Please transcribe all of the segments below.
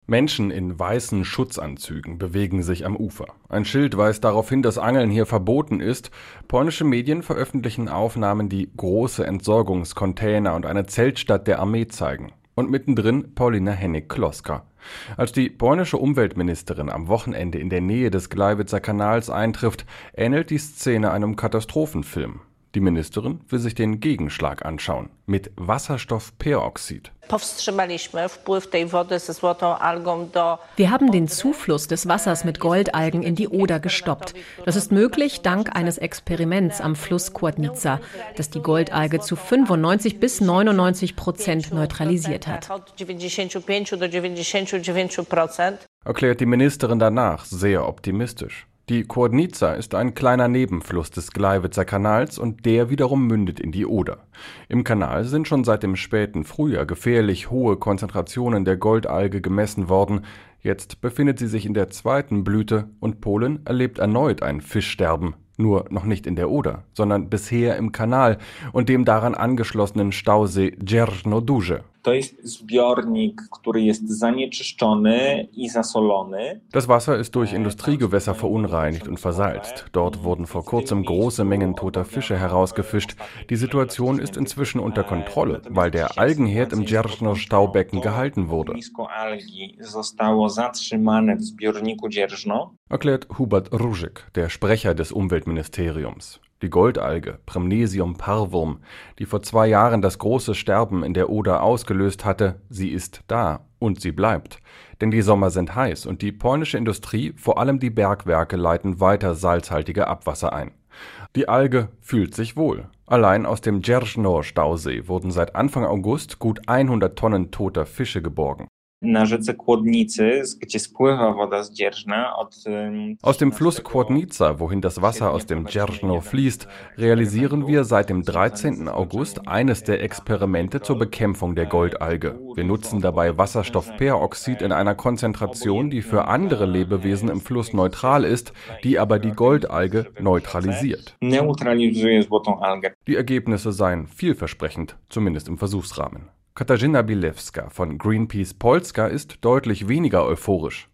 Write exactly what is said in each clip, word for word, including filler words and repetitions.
Menschen in weißen Schutzanzügen bewegen sich am Ufer. Ein Schild weist darauf hin, dass Angeln hier verboten ist. Polnische Medien veröffentlichen Aufnahmen, die große Entsorgungscontainer und eine Zeltstadt der Armee zeigen. Und mittendrin Paulina Hennig-Kloska. Als die polnische Umweltministerin am Wochenende in der Nähe des Gleiwitzer Kanals eintrifft, ähnelt die Szene einem Katastrophenfilm. Die Ministerin will sich den Gegenschlag anschauen. Mit Wasserstoffperoxid. Wir haben den Zufluss des Wassers mit Goldalgen in die Oder gestoppt. Das ist möglich dank eines Experiments am Fluss Kłodnica, das die Goldalge zu fünfundneunzig bis neunundneunzig Prozent neutralisiert hat. Erklärt die Ministerin danach sehr optimistisch. Die Kłodnica ist ein kleiner Nebenfluss des Gleiwitzer Kanals und der wiederum mündet in die Oder. Im Kanal sind schon seit dem späten Frühjahr gefährlich hohe Konzentrationen der Goldalge gemessen worden. Jetzt befindet sie sich in der zweiten Blüte und Polen erlebt erneut ein Fischsterben. Nur noch nicht in der Oder, sondern bisher im Kanal und dem daran angeschlossenen Stausee Dzierżno Duże. Das Wasser ist durch Industriegewässer verunreinigt und versalzt. Dort wurden vor kurzem große Mengen toter Fische herausgefischt. Die Situation ist inzwischen unter Kontrolle, weil der Algenherd im Dzierżno-Staubecken gehalten wurde. Erklärt Hubert Różyk, der Sprecher des Umweltministeriums. Die Goldalge, Premnesium parvum, die vor zwei Jahren das große Sterben in der Oder ausgelöst hatte, sie ist da und sie bleibt. Denn die Sommer sind heiß und die polnische Industrie, vor allem die Bergwerke, leiten weiter salzhaltige Abwasser ein. Die Alge fühlt sich wohl. Allein aus dem Dzierżno-Stausee wurden seit Anfang August gut hundert Tonnen toter Fische geborgen. Aus dem Fluss Kłodnica, wohin das Wasser aus dem Dzierżno fließt, realisieren wir seit dem dreizehnten August eines der Experimente zur Bekämpfung der Goldalge. Wir nutzen dabei Wasserstoffperoxid in einer Konzentration, die für andere Lebewesen im Fluss neutral ist, die aber die Goldalge neutralisiert. Die Ergebnisse seien vielversprechend, zumindest im Versuchsrahmen. Katarzyna Bilewska von Greenpeace Polska ist deutlich weniger euphorisch.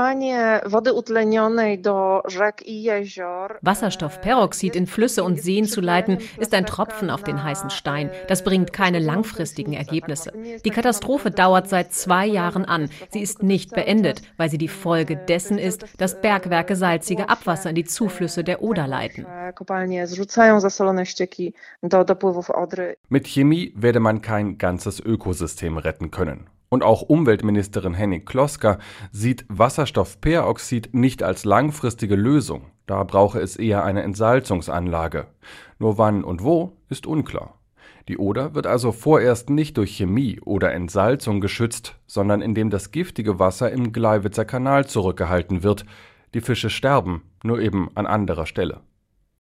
Wasserstoffperoxid in Flüsse und Seen zu leiten, ist ein Tropfen auf den heißen Stein. Das bringt keine langfristigen Ergebnisse. Die Katastrophe dauert seit zwei Jahren an. Sie ist nicht beendet, weil sie die Folge dessen ist, dass Bergwerke salzige Abwasser in die Zuflüsse der Oder leiten. Mit Chemie werde man kein ganzes Ökosystem retten können. Und auch Umweltministerin Hennig-Kloska sieht Wasserstoffperoxid nicht als langfristige Lösung. Da brauche es eher eine Entsalzungsanlage. Nur wann und wo ist unklar. Die Oder wird also vorerst nicht durch Chemie oder Entsalzung geschützt, sondern indem das giftige Wasser im Gleiwitzer Kanal zurückgehalten wird. Die Fische sterben, nur eben an anderer Stelle.